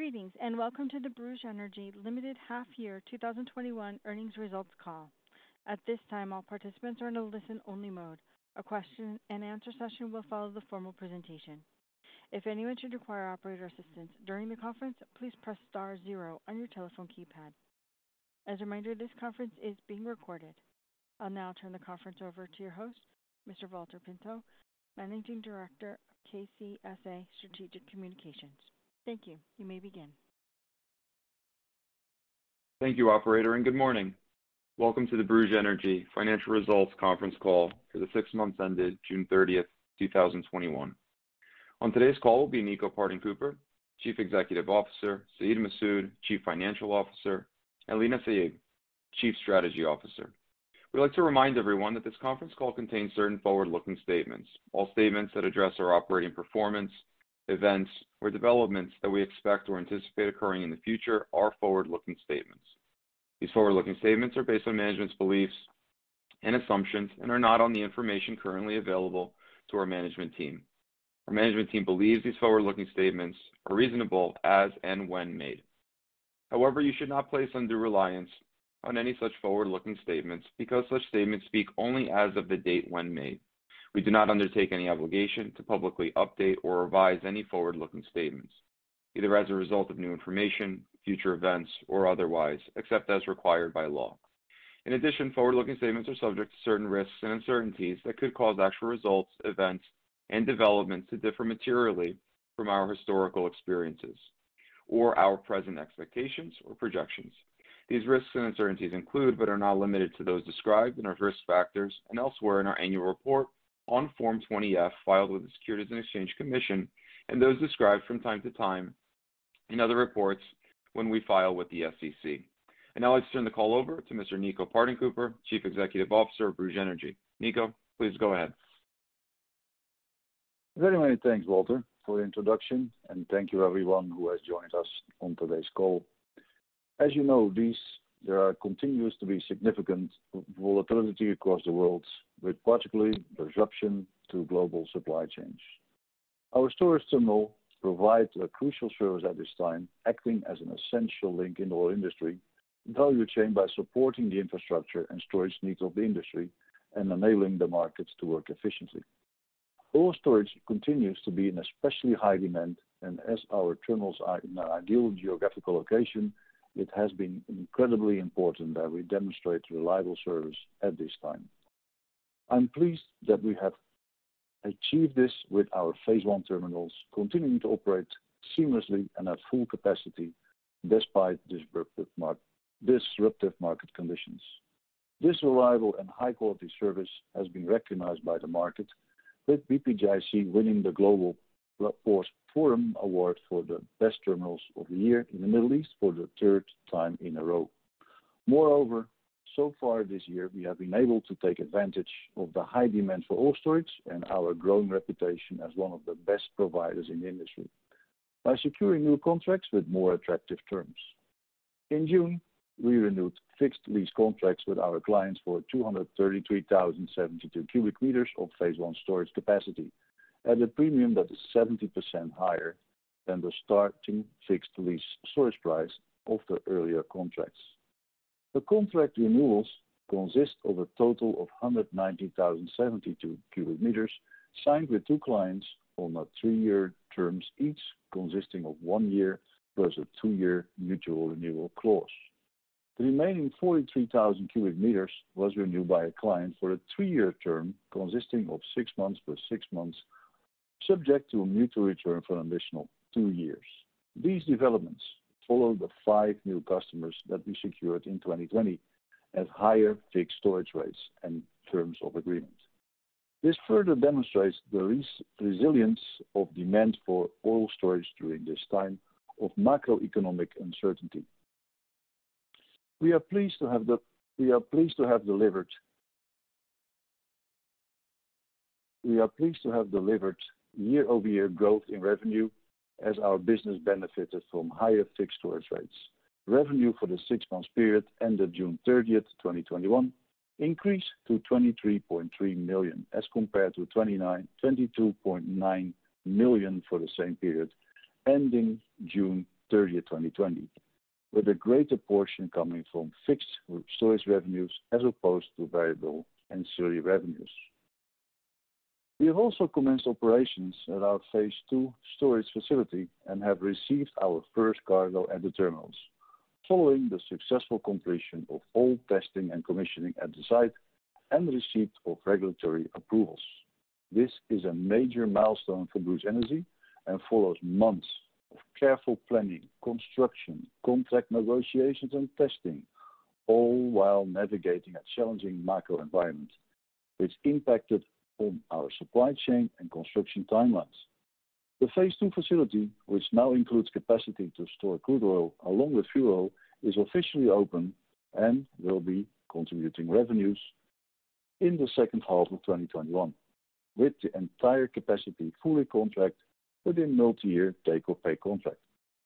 Greetings, and welcome to the Borouge Energy Limited half-year 2021 earnings results call. At this time, all participants are in a listen-only mode. A question-and-answer session will follow the formal presentation. If anyone should require operator assistance during the conference, please press star zero on your telephone keypad. As a reminder, this conference is being recorded. I'll now turn the conference over to your host, Mr. Valter Pinto, Managing Director of KCSA Strategic Communications. Thank you. You may begin. Thank you, operator, and good morning. Welcome to the Borouge Energy financial results conference call for the 6 months ended June 30th, 2021. On today's call will be Nico Partenkooper, Chief Executive Officer, Saeed Masood, Chief Financial Officer, and Lina Sayeb, Chief Strategy Officer. We'd like to remind everyone that this conference call contains certain forward-looking statements. All statements that address our operating performance, events, or developments that we expect or anticipate occurring in the future are forward-looking statements. These forward-looking statements are based on management's beliefs and assumptions and are not on the information currently available to our management team. Our management team believes these forward-looking statements are reasonable as and when made. However, you should not place undue reliance on any such forward-looking statements because such statements speak only as of the date when made. We do not undertake any obligation to publicly update or revise any forward-looking statements, either as a result of new information, future events, or otherwise, except as required by law. In addition, forward-looking statements are subject to certain risks and uncertainties that could cause actual results, events, and developments to differ materially from our historical experiences or our present expectations or projections. These risks and uncertainties include, but are not limited to, those described in our risk factors and elsewhere in our annual report on Form 20-F filed with the Securities and Exchange Commission, and those described from time to time in other reports when we file with the SEC. And now let's turn the call over to Mr. Nico Partenkooper, Chief Executive Officer of Borouge Energy. Nico, please go ahead. Very many thanks, Walter, for the introduction, and thank you everyone who has joined us on today's call. As you know, there continues to be significant volatility across the world, with particularly disruption to global supply chains. Our storage terminal provides a crucial service at this time, acting as an essential link in the oil industry value chain by supporting the infrastructure and storage needs of the industry and enabling the markets to work efficiently. Oil storage continues to be in especially high demand, and as our terminals are in an ideal geographical location, it has been incredibly important that we demonstrate reliable service at this time. I'm pleased that we have achieved this with our Phase 1 terminals continuing to operate seamlessly and at full capacity despite disruptive market conditions. This reliable and high-quality service has been recognized by the market, with BPJIC winning the Global Ports Forum Award for the Best Terminals of the Year in the Middle East for the 3rd time in a row. Moreover, so far this year, we have been able to take advantage of the high demand for oil storage and our growing reputation as one of the best providers in the industry by securing new contracts with more attractive terms. In June, we renewed fixed lease contracts with our clients for 233,072 cubic meters of Phase 1 storage capacity at a premium that is 70% higher than the starting fixed lease storage price of the earlier contracts. The contract renewals consist of a total of 190,072 cubic meters signed with 2 clients on a 3-year terms, each consisting of 1 year plus a 2-year mutual renewal clause. The remaining 43,000 cubic meters was renewed by a client for a 3-year term consisting of 6 months plus 6 months, subject to a mutual return for an additional 2 years. These developments follow the 5 new customers that we secured in 2020 at higher fixed storage rates and terms of agreement. This further demonstrates the resilience of demand for oil storage during this time of macroeconomic uncertainty. We are pleased to have delivered year-over-year growth in revenue as our business benefited from higher fixed storage rates. Revenue for the 6-month period ended June 30th, 2021, increased to $23.3 million as compared to $22.9 million for the same period ending June 30th, 2020, with a greater portion coming from fixed storage revenues as opposed to variable ancillary revenues. We have also commenced operations at our Phase 2 storage facility and have received our first cargo at the terminals, following the successful completion of all testing and commissioning at the site and receipt of regulatory approvals. This is a major milestone for Bruce Energy and follows months of careful planning, construction, contract negotiations, and testing, all while navigating a challenging macro environment, which impacted on our supply chain and construction timelines. The Phase 2 facility, which now includes capacity to store crude oil along with fuel oil, is officially open and will be contributing revenues in the second half of 2021, with the entire capacity fully contracted within multi-year take-or-pay contract.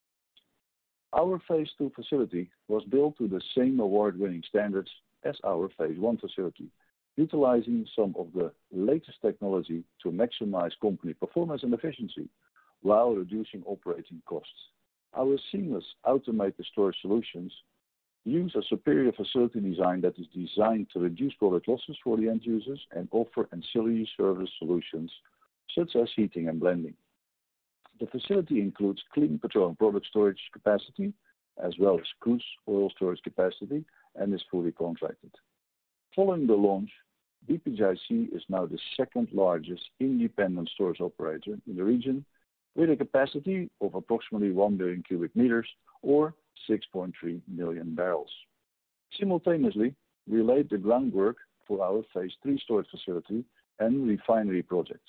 Our Phase 2 facility was built to the same award-winning standards as our Phase 1 facility, utilizing some of the latest technology to maximize company performance and efficiency while reducing operating costs. Our seamless automated storage solutions use a superior facility design that is designed to reduce product losses for the end users and offer ancillary service solutions such as heating and blending. The facility includes clean petroleum product storage capacity as well as crude oil storage capacity and is fully contracted. Following the launch, BPGIC is now the second largest independent storage operator in the region with a capacity of approximately 1 billion cubic meters or 6.3 million barrels. Simultaneously, we laid the groundwork for our Phase 3 storage facility and refinery project.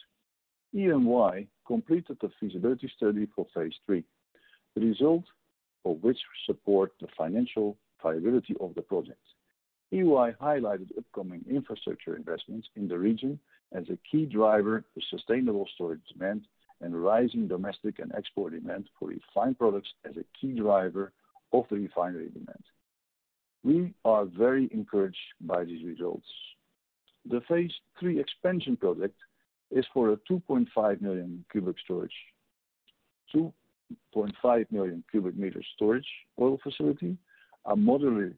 EY completed the feasibility study for Phase 3, the result of which support the financial viability of the project. EY highlighted upcoming infrastructure investments in the region as a key driver for sustainable storage demand and rising domestic and export demand for refined products as a key driver of the refinery demand. We are very encouraged by these results. The Phase 3 expansion project is for a 2.5 million cubic meter storage oil facility, a modular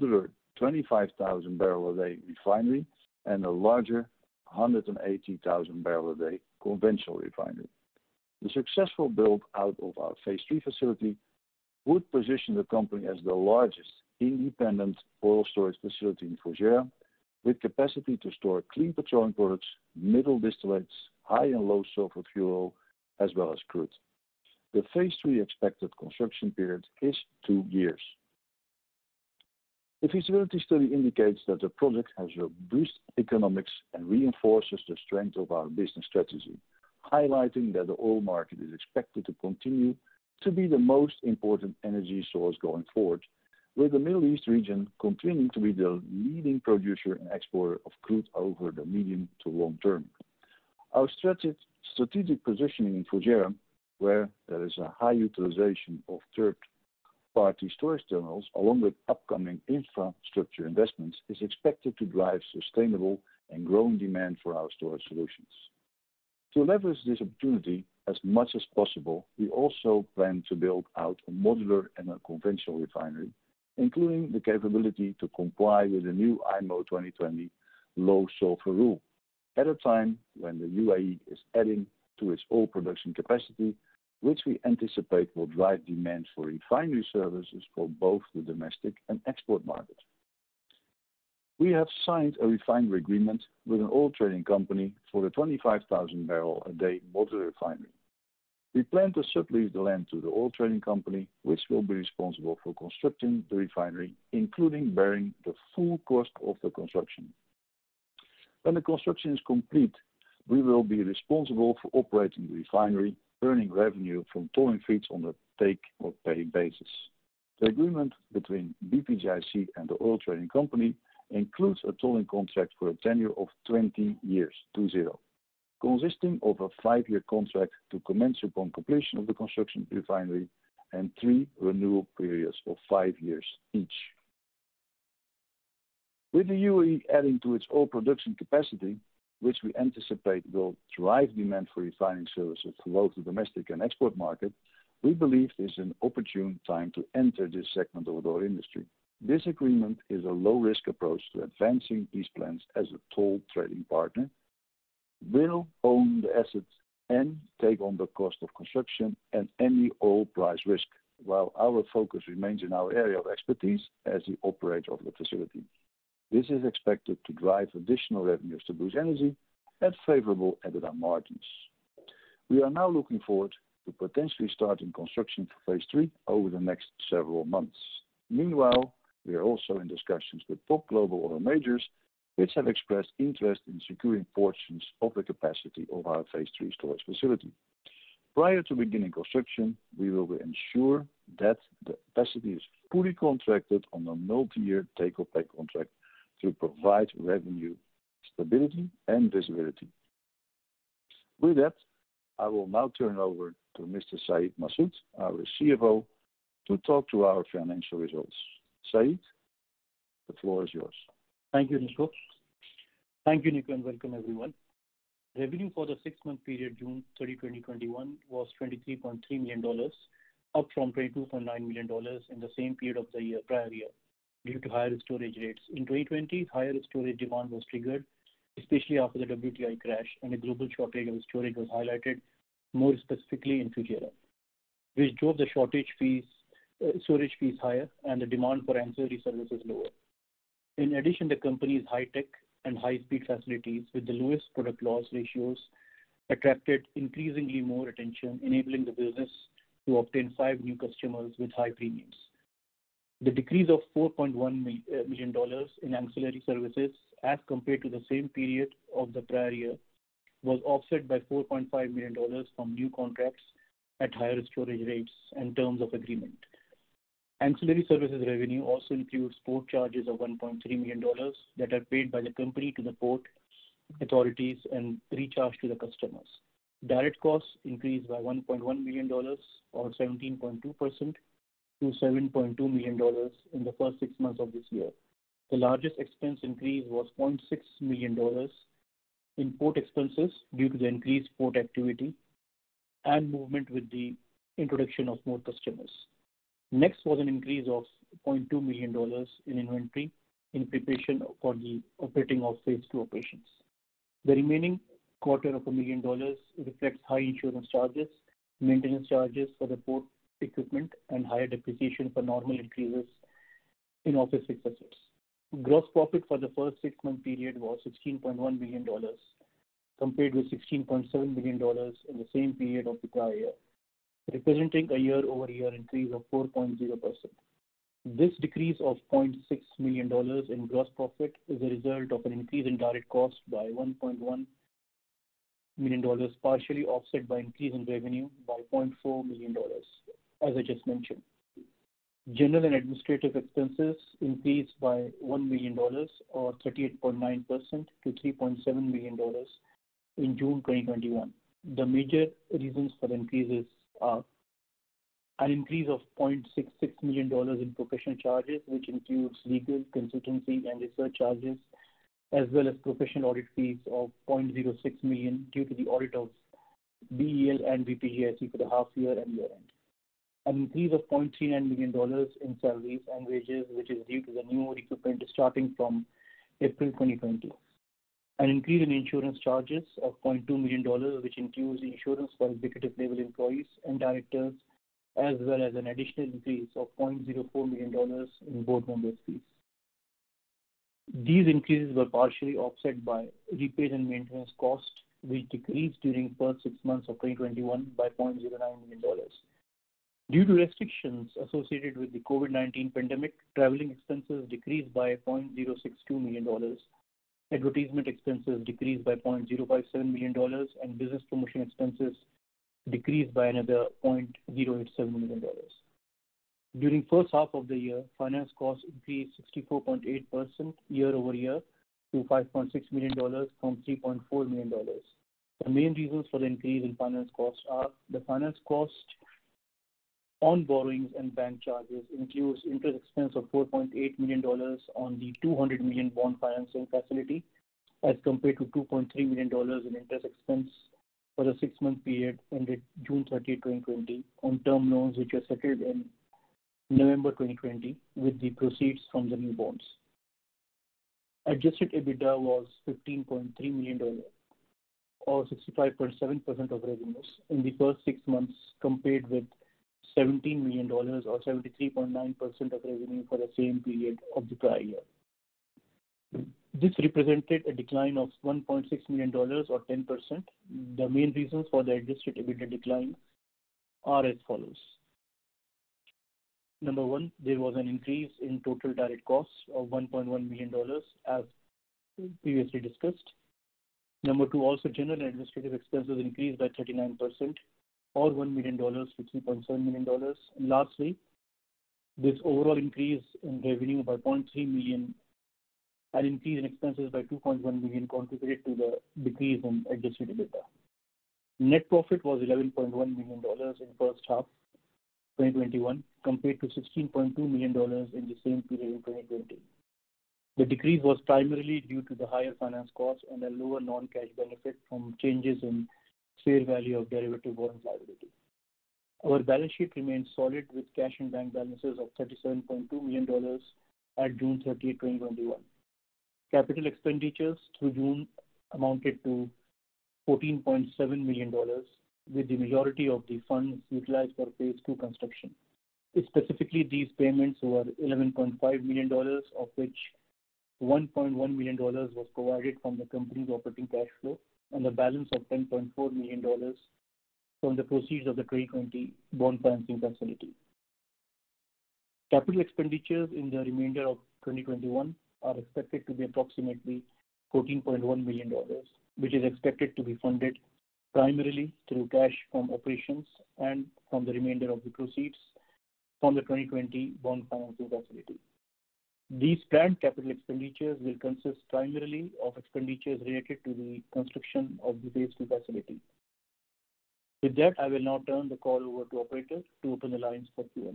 25,000 barrel a day refinery, and a larger 180,000 barrel a day conventional refinery. The successful build out of our Phase 3 facility would position the company as the largest independent oil storage facility in Fujairah, with capacity to store clean petroleum products, middle distillates, high and low sulfur fuel, as well as crude. The Phase 3 expected construction period is 2 years. The feasibility study indicates that the project has robust economics and reinforces the strength of our business strategy, highlighting that the oil market is expected to continue to be the most important energy source going forward, with the Middle East region continuing to be the leading producer and exporter of crude over the medium to long term. Our strategic positioning in Fujairah, where there is a high utilization of third-party storage terminals, along with upcoming infrastructure investments, is expected to drive sustainable and growing demand for our storage solutions. To leverage this opportunity as much as possible, we also plan to build out a modular and a conventional refinery, including the capability to comply with the new IMO 2020 low sulfur rule, at a time when the UAE is adding to its oil production capacity, which we anticipate will drive demand for refinery services for both the domestic and export market. We have signed a refinery agreement with an oil trading company for the 25,000 barrel a day modular refinery. We plan to sublease the land to the oil trading company, which will be responsible for constructing the refinery, including bearing the full cost of the construction. When the construction is complete, we will be responsible for operating the refinery, earning revenue from tolling fees on a take-or-pay basis. The agreement between BPGIC and the oil trading company includes a tolling contract for a tenure of 20 years, 20, consisting of a 5-year contract to commence upon completion of the construction refinery and 3 renewal periods of 5 years each. With the UAE adding to its oil production capacity, which we anticipate will drive demand for refining services for both the domestic and export market, We believe this is an opportune time to enter this segment of our industry. This agreement is a low-risk approach to advancing these plans as a toll trading partner, will own the assets and take on the cost of construction and any oil price risk, while our focus remains in our area of expertise as the operator of the facility. This is expected to drive additional revenues to Bruce Energy at favorable EBITDA margins. We are now looking forward to potentially starting construction for phase 3 over the next several months. Meanwhile, we are also in discussions with top global oil majors, which have expressed interest in securing portions of the capacity of our phase 3 storage facility. Prior to beginning construction, we will ensure that the capacity is fully contracted on a multi-year take-or-pay contract to provide revenue stability and visibility. With that, I will now turn over to Mr. Said Massoud, our CFO, to talk to our financial results. Said, the floor is yours. Thank you, Nico. And welcome everyone. Revenue for the 6-month period June 30, 2021 was $23.3 million, up from $22.9 million in the same period of the prior year due to higher storage rates. In 2020, higher storage demand was triggered, especially after the WTI crash, and a global shortage of storage was highlighted, more specifically in Fujairah, which drove the storage fees higher and the demand for ancillary services lower. In addition, the company's high-tech and high-speed facilities with the lowest product loss ratios attracted increasingly more attention, enabling the business to obtain 5 new customers with high premiums. The decrease of $4.1 million in ancillary services as compared to the same period of the prior year was offset by $4.5 million from new contracts at higher storage rates and terms of agreement. Ancillary services revenue also includes port charges of $1.3 million that are paid by the company to the port authorities and recharged to the customers. Direct costs increased by $1.1 million or 17.2% to $7.2 million in the first 6 months of this year. The largest expense increase was $0.6 million in port expenses due to the increased port activity and movement with the introduction of more customers. Next was an increase of $0.2 million in inventory in preparation for the operating of phase 2 operations. The remaining $250,000 reflects high insurance charges, maintenance charges for the port equipment, and higher depreciation for normal increases in office fixed assets. Gross profit for the first 6-month period was $16.1 million, compared with $16.7 million in the same period of the prior year, representing a year-over-year increase of 4.0%. This decrease of $0.6 million in gross profit is a result of an increase in direct cost by $1.1 million, partially offset by increase in revenue by $0.4 million, as I just mentioned. General and administrative expenses increased by $1 million or 38.9% to $3.7 million in June 2021. The major reasons for the increases are an increase of $0.66 million in professional charges, which includes legal, consultancy, and research charges, as well as professional audit fees of $0.06 million due to the audit of BEL and BPGIC for the half year and year end. An increase of $0.39 million in salaries and wages, which is due to the new equipment starting from April 2020. An increase in insurance charges of $0.2 million, which includes insurance for executive level employees and directors, as well as an additional increase of $0.04 million in board members' fees. These increases were partially offset by repairs and maintenance costs, which decreased during the first 6 months of 2021 by $0.09 million. Due to restrictions associated with the COVID-19 pandemic, traveling expenses decreased by $0.062 million. Advertisement expenses decreased by $0.057 million, and business promotion expenses decreased by another $0.087 million. During the first half of the year, finance costs increased 64.8% year over year to $5.6 million from $3.4 million. The main reasons for the increase in finance costs are the finance cost on borrowings and bank charges includes interest expense of $4.8 million on the $200 million bond financing facility as compared to $2.3 million in interest expense for the 6-month period ended June 30, 2020 on term loans which were settled in November 2020 with the proceeds from the new bonds. Adjusted EBITDA was $15.3 million, or 65.7% of revenues in the first 6 months, compared with $17 million, or 73.9% of revenue for the same period of the prior year. This represented a decline of $1.6 million, or 10%. The main reasons for the adjusted EBITDA decline are as follows. Number one, there was an increase in total direct costs of $1.1 million, as previously discussed. Number two, also general and administrative expenses increased by 39%, or $1 million to $3.7 million. And lastly, this overall increase in revenue by $0.3 million and increase in expenses by $2.1 million contributed to the decrease in adjusted EBITDA. Net profit was $11.1 million in first half 2021 compared to $16.2 million in the same period in 2020. The decrease was primarily due to the higher finance costs and a lower non-cash benefit from changes in fair value of derivative warrant liability. Our balance sheet remains solid with cash and bank balances of $37.2 million at June 30, 2021. Capital expenditures through June amounted to $14.7 million, with the majority of the funds utilized for phase 2 construction. Specifically, these payments were $11.5 million, of which $1.1 million was provided from the company's operating cash flow, and a balance of $10.4 million from the proceeds of the 2020 bond financing facility. Capital expenditures in the remainder of 2021 are expected to be approximately $14.1 million, which is expected to be funded primarily through cash from operations and from the remainder of the proceeds from the 2020 bond financing facility. These planned capital expenditures will consist primarily of expenditures related to the construction of the phase 2 facility. With that, I will now turn the call over to operator to open the lines for Q&A.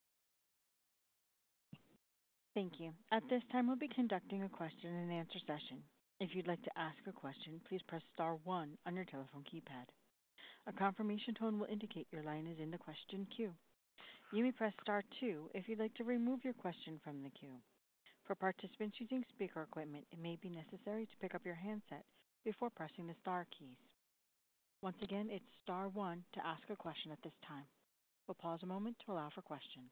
Thank you. At this time, we'll be conducting a question and answer session. If you'd like to ask a question, please press star 1 on your telephone keypad. A confirmation tone will indicate your line is in the question queue. You may press star 2 if you'd like to remove your question from the queue. For participants using speaker equipment, it may be necessary to pick up your handset before pressing the star keys. Once again, it's star 1 to ask a question at this time. We'll pause a moment to allow for questions.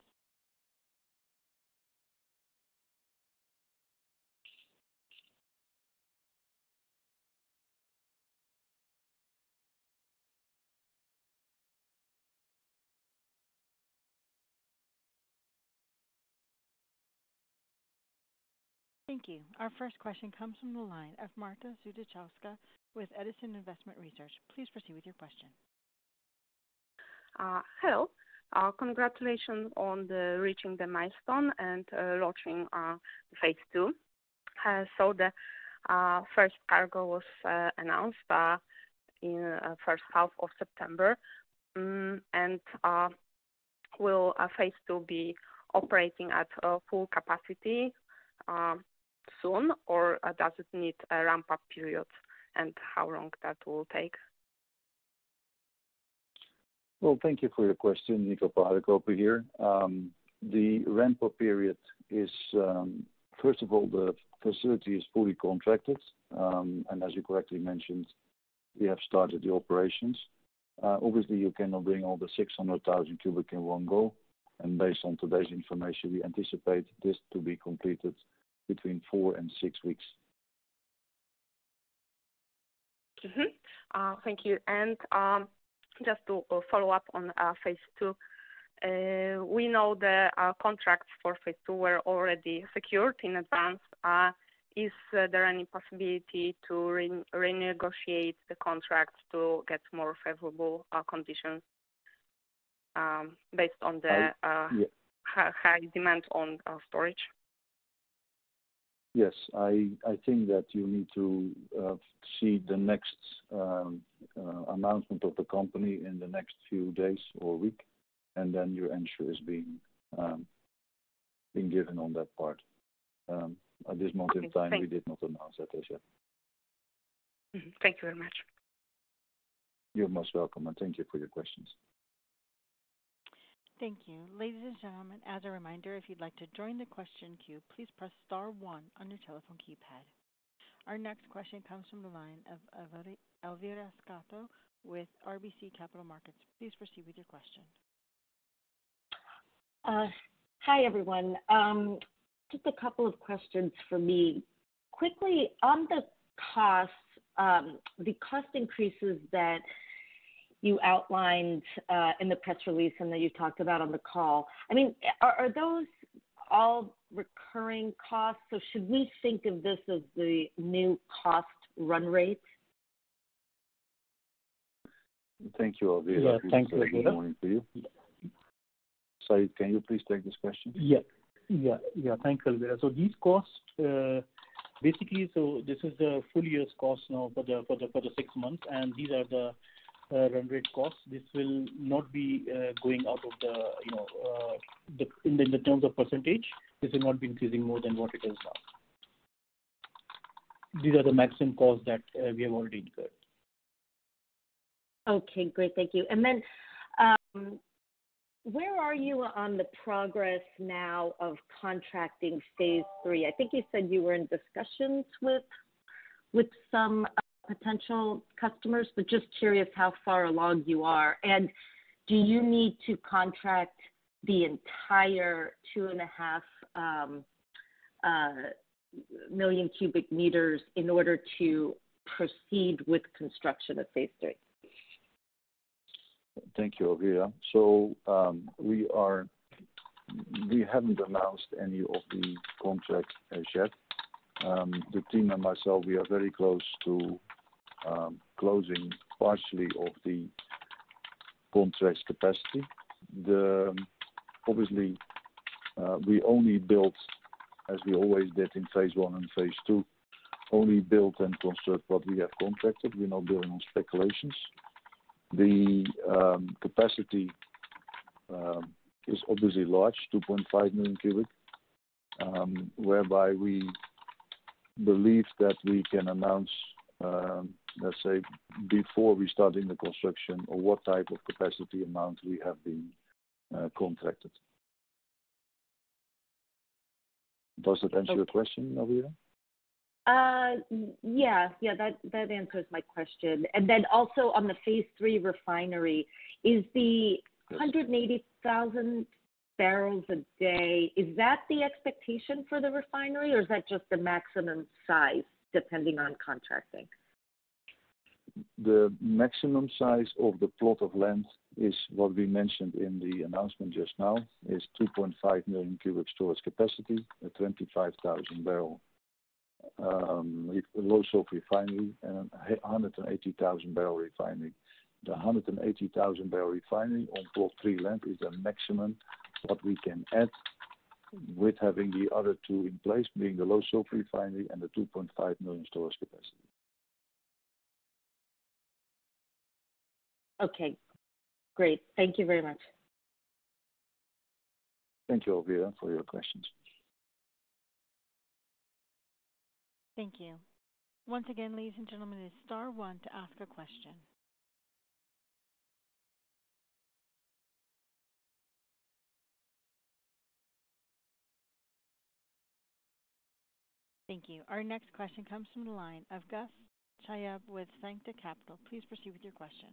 Thank you. Our first question comes from the line of Marta Zudichowska with Edison Investment Research. Please proceed with your question. Hello. Congratulations on reaching the milestone and launching phase 2. So the first cargo was announced in first half of September, and will phase 2 be operating at full capacity soon, or does it need a ramp-up period, and how long that will take? Well, thank you for your question, Nico Paardekoper here. The ramp-up period is, first of all, the facility is fully contracted, and as you correctly mentioned, we have started the operations. Obviously, you cannot bring all the 600,000 cubic in one go, and based on today's information, we anticipate this to be completed between 4 and 6 weeks. Thank you. And just to follow up on phase 2, we know the contracts for phase 2 were already secured in advance. Is there any possibility to renegotiate the contracts to get more favorable conditions based on the high demand on storage? Yes, I think that you need to see the next announcement of the company in the next few days or week, and then your answer is being given on that part. At this moment in time, we did not announce that as yet. Thank you very much. You're most welcome, and thank you for your questions. Thank you. Ladies and gentlemen, as a reminder, if you'd like to join the question queue, please press star one on your telephone keypad. Our next question comes from the line of Elvira Scotto with RBC Capital Markets. Please proceed with your question. Hi, everyone. Just a couple of questions for me. Quickly, on the costs, the cost increases that you outlined in the press release and that you talked about on the call, I mean, are those all recurring costs? So should we think of this as the new cost run rate? Thank you, Elvira. Yeah, thank you, Elvira. Good morning to you. Saeed, can you please take this question? Yeah. Thank you, Elvira. So these costs, basically, so this is the full year's cost now for the 6 months, and these are the run rate costs. This will not be going out of in the terms of percentage. This will not be increasing more than what it is now. These are the maximum costs that we have already incurred. Okay, great. Thank you. And then where are you on the progress now of contracting phase 3? I think you said you were in discussions with some potential customers, but just curious how far along you are. And do you need to contract the entire 2.5 million cubic meters in order to proceed with construction of phase 3? Thank you, Elvira. So we haven't announced any of the contracts as yet. The team and myself, we are very close to closing partially of the contract's capacity. Obviously, we only built, as we always did in phase 1 and phase 2, only built and construct what we have contracted. We're not building on speculations. The capacity is obviously large, 2.5 million cubic, whereby we believe that we can announce, let's say, before we start in the construction, or what type of capacity amount we have been contracted. Does that answer your question, Elvira? Yeah, that answers my question. And then also on the phase 3 refinery, is the 180,000 barrels a day, is that the expectation for the refinery, or is that just the maximum size depending on contracting? The maximum size of the plot of land is what we mentioned in the announcement just now, is 2.5 million cubic storage capacity, a 25,000 barrel low sulfur refinery, and a 180,000 barrel refinery. The 180,000 barrel refinery on plot 3 land is the maximum what we can add, with having the other two in place, being the low sulfur refinery and the 2.5 million storage capacity. Okay, great. Thank you very much. Thank you, Elvira, for your questions. Thank you. Once again, ladies and gentlemen, it is star one to ask a question. Thank you. Our next question comes from the line of Gus Chayeb with Sancta Capital. Please proceed with your question.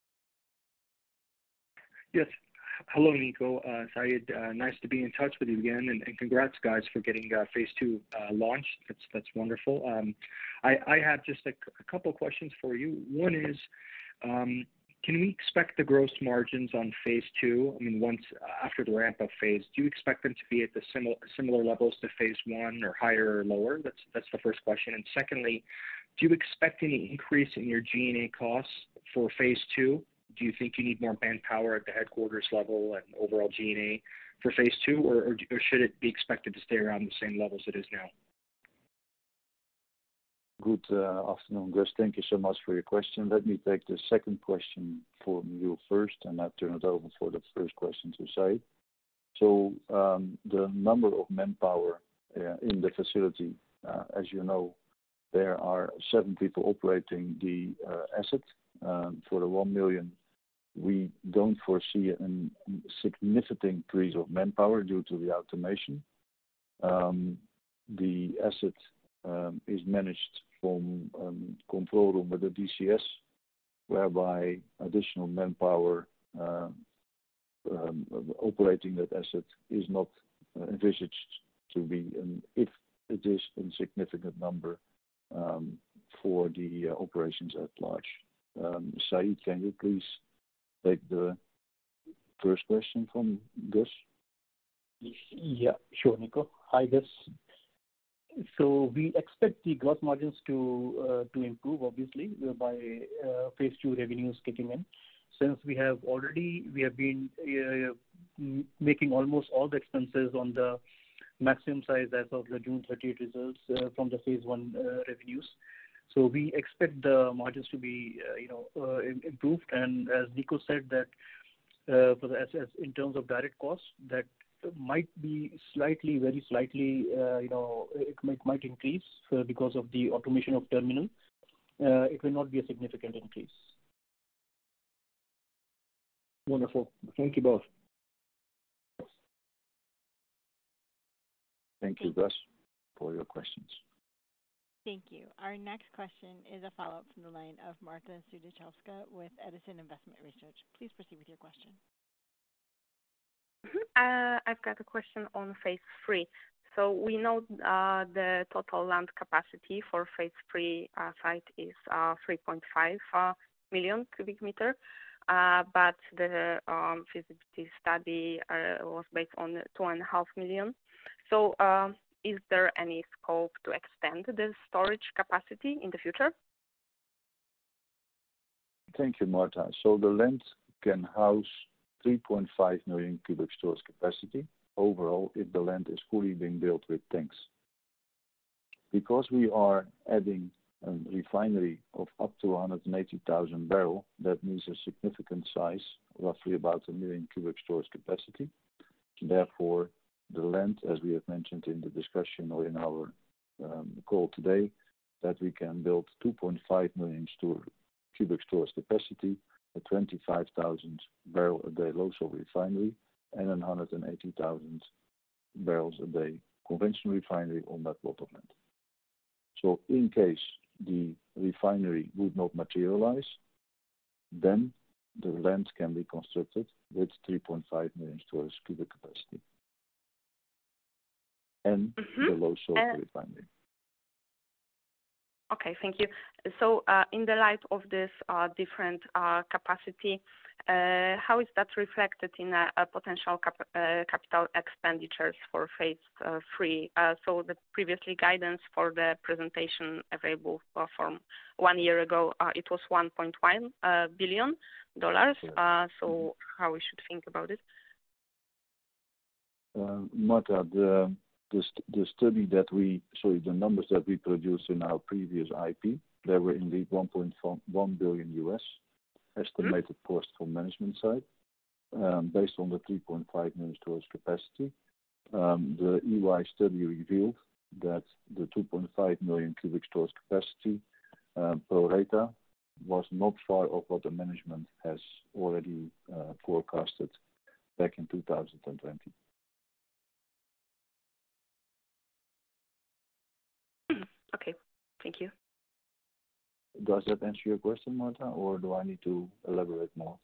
Yes. Hello, Nico. Saeed, nice to be in touch with you again, and congrats, guys, for getting phase 2 launched. That's wonderful. I have just a couple of questions for you. One is, can we expect the gross margins on phase 2? I mean, once after the ramp-up phase, do you expect them to be at the similar levels to phase 1, or higher or lower? That's the first question. And secondly, do you expect any increase in your G&A costs for phase 2? Do you think you need more manpower at the headquarters level and overall G&A for phase 2, or should it be expected to stay around the same levels it is now? Good afternoon, Gus. Thank you so much for your question. Let me take the second question from you first, and I'll turn it over for the first question to Saeed. So the number of manpower in the facility, as you know, There are 7 people operating the asset. For the 1 million, we don't foresee a significant increase of manpower due to the automation. The asset is managed from control room with a DCS, whereby additional manpower operating that asset is not envisaged to be, if it is a significant number for the operations at large. Said, can you please take the first question from Gus? Yeah, sure, Nico. Hi, Gus. So we expect the gross margins to improve, obviously, by phase 2 revenues kicking in. Since we have been making almost all the expenses on the maximum size as of the June 30th results from the phase 1 revenues. So we expect the margins to be improved. And as Nico said, that for the SS in terms of direct costs, that might be very slightly, it might increase because of the automation of terminal. It will not be a significant increase. Wonderful. Thank you both. Thank you, Gus, for your questions. Thank you. Our next question is a follow-up from the line of Marta Sudichowska with Edison Investment Research. Please proceed with your question. I've got a question on phase 3. So we know the total land capacity for phase 3 site is 3.5 million cubic meter, but the feasibility study was based on 2.5 million. So is there any scope to extend the storage capacity in the future? Thank you, Marta. So the land can house 3.5 million cubic storage capacity overall if the land is fully being built with tanks. Because we are adding a refinery of up to 180,000 barrel, that means a significant size, roughly about 1 million cubic storage capacity. Therefore, the land, as we have mentioned in the discussion or in our call today, that we can build 2.5 million cubic storage capacity, a 25,000 barrel a day low sulfur refinery, and 180,000 barrels a day conventional refinery on that plot of land. So in case the refinery would not materialize, then the land can be constructed with 3.5 million storage cubic capacity and the low sulfur refinery. Okay, thank you. So in the light of this different capacity, how is that reflected in potential capital expenditures for phase 3? So the previously guidance for the presentation available from 1 year ago, it was $1.1 billion. So how we should think about it? Marta, the numbers that we produced in our previous IP, they were indeed $1.1 billion US estimated cost from management side, based on the 3.5 million storage capacity. The EY study revealed that the 2.5 million cubic storage capacity pro rata was not far off what the management has already forecasted back in 2020. Okay, thank you. Does that answer your question, Marta, or do I need to elaborate more?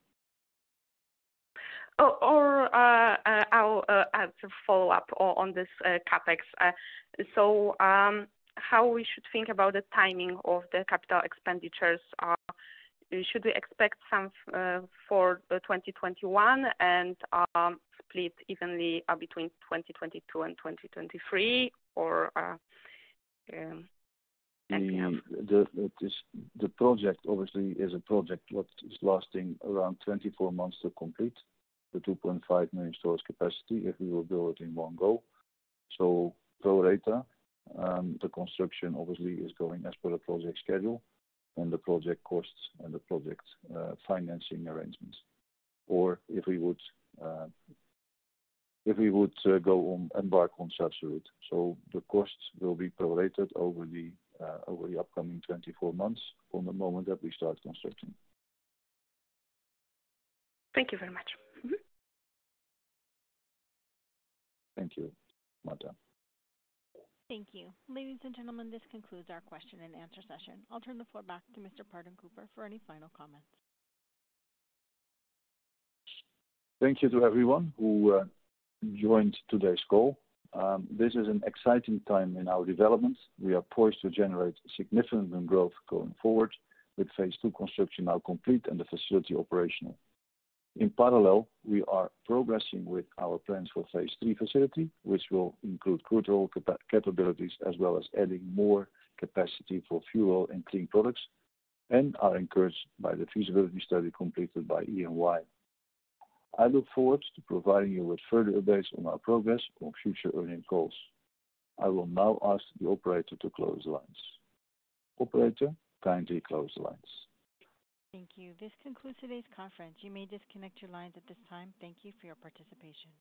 I'll add a follow-up on this capex. So how we should think about the timing of the capital expenditures? Should we expect some for 2021 and split evenly between 2022 and 2023, or the project obviously is a project what is lasting around 24 months to complete the 2.5 million storage capacity if we will build it in one go. So pro rata, the construction obviously is going as per the project schedule and the project costs and the project financing arrangements. Or if we would embark on such a route, so the costs will be prorated over the over the upcoming 24 months from the moment that we start construction. Thank you very much. Mm-hmm. Thank you, Marta. Thank you. Ladies and gentlemen, this concludes our question and answer session. I'll turn the floor back to Mr. Paardenkoper for any final comments. Thank you to everyone who joined today's call. This is an exciting time in our development. We are poised to generate significant growth going forward with phase 2 construction now complete and the facility operational. In parallel, we are progressing with our plans for phase 3 facility, which will include crude oil capabilities as well as adding more capacity for fuel oil and clean products, and are encouraged by the feasibility study completed by E&Y. I look forward to providing you with further updates on our progress on future earnings calls. I will now ask the operator to close the lines. Operator, kindly close the lines. Thank you. This concludes today's conference. You may disconnect your lines at this time. Thank you for your participation.